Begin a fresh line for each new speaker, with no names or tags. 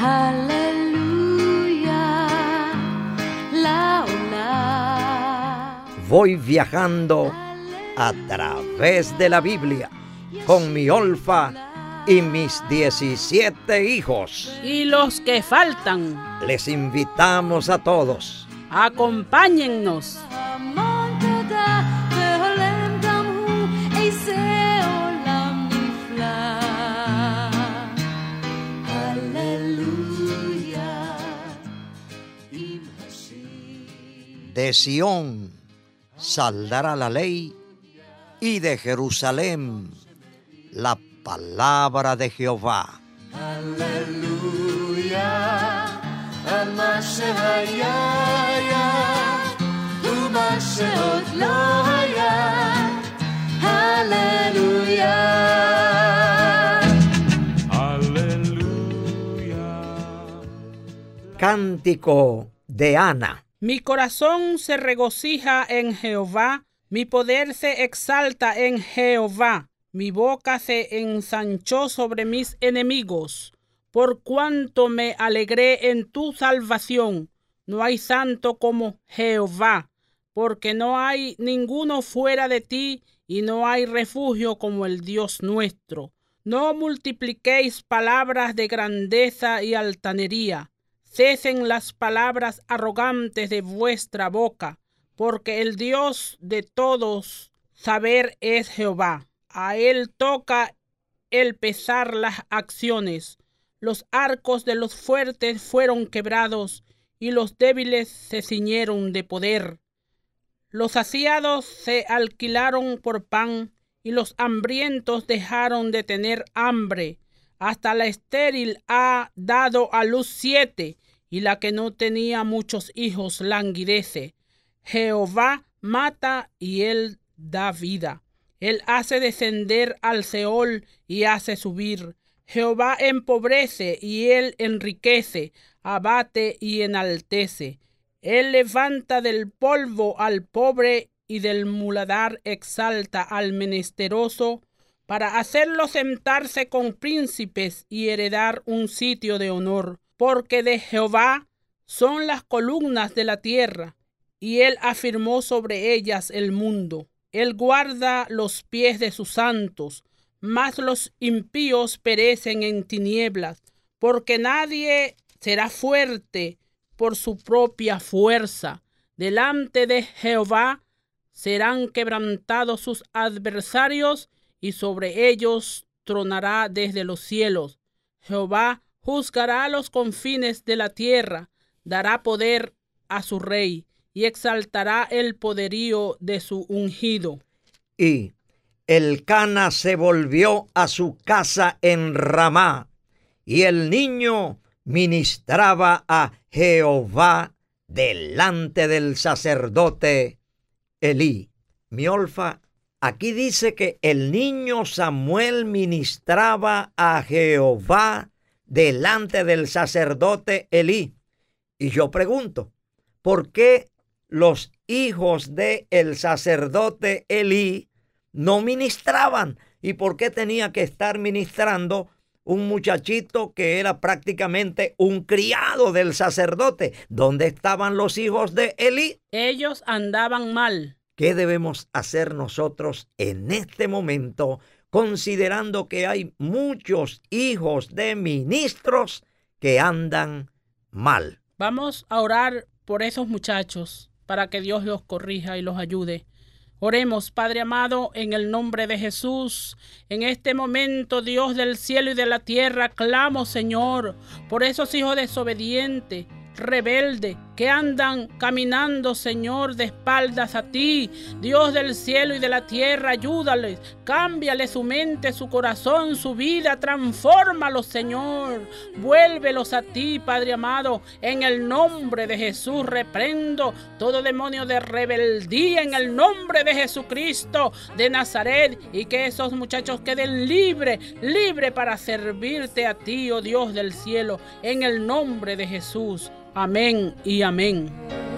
Aleluya, la, la.
Voy viajando a través de la Biblia con mi Olfa y mis 17 hijos.
Y los que faltan,
Les invitamos a todos.
acompáñennos.
De Sión saldrá la ley y de Jerusalén la palabra de Jehová.
Aleluya, aleluya.
Cántico de Ana.
Mi corazón se regocija en Jehová, mi poder se exalta en Jehová. Mi boca se ensanchó sobre mis enemigos, por cuanto me alegré en tu salvación. No hay santo como Jehová, porque no hay ninguno fuera de ti, y no hay refugio como el Dios nuestro. No multipliquéis palabras de grandeza y altanería. Cesen las palabras arrogantes de vuestra boca, porque el Dios de todos saber es Jehová. A él toca el pesar las acciones. Los arcos de los fuertes fueron quebrados, y los débiles se ciñeron de poder. Los saciados se alquilaron por pan, y los hambrientos dejaron de tener hambre. Hasta la estéril ha dado a luz 7, y la que no tenía muchos hijos languidece. Jehová mata y él da vida. Él hace descender al Seol y hace subir. Jehová empobrece y él enriquece, abate y enaltece. Él levanta del polvo al pobre y del muladar exalta al menesteroso, para hacerlo sentarse con príncipes y heredar un sitio de honor. Porque de Jehová son las columnas de la tierra, y él afirmó sobre ellas el mundo. Él guarda los pies de sus santos, mas los impíos perecen en tinieblas, porque nadie será fuerte por su propia fuerza. Delante de Jehová serán quebrantados sus adversarios, y sobre ellos tronará desde los cielos. Jehová juzgará los confines de la tierra, dará poder a su rey, y exaltará el poderío de su ungido.
Y Elcana se volvió a su casa en Ramá, y el niño ministraba a Jehová delante del sacerdote Elí. Mi Olfa, aquí dice que el niño Samuel ministraba a Jehová delante del sacerdote Elí. Y yo pregunto, ¿por qué los hijos del sacerdote Elí no ministraban? ¿Y por qué tenía que estar ministrando un muchachito que era prácticamente un criado del sacerdote? ¿Dónde estaban los hijos de Elí?
Ellos andaban mal.
¿Qué debemos hacer nosotros en este momento, considerando que hay muchos hijos de ministros que andan mal?
Vamos a orar por esos muchachos para que Dios los corrija y los ayude. Oremos, Padre amado, en el nombre de Jesús. En este momento, Dios del cielo y de la tierra, clamo, Señor, por esos hijos desobedientes, rebeldes, que andan caminando, Señor, de espaldas a ti. Dios del cielo y de la tierra, ayúdales, cámbiale su mente, su corazón, su vida, transfórmalos, Señor, vuélvelos a ti, Padre amado. En el nombre de Jesús reprendo todo demonio de rebeldía en el nombre de Jesucristo de Nazaret, y que esos muchachos queden libres para servirte a ti, oh Dios del cielo, en el nombre de Jesús. Amén y amén.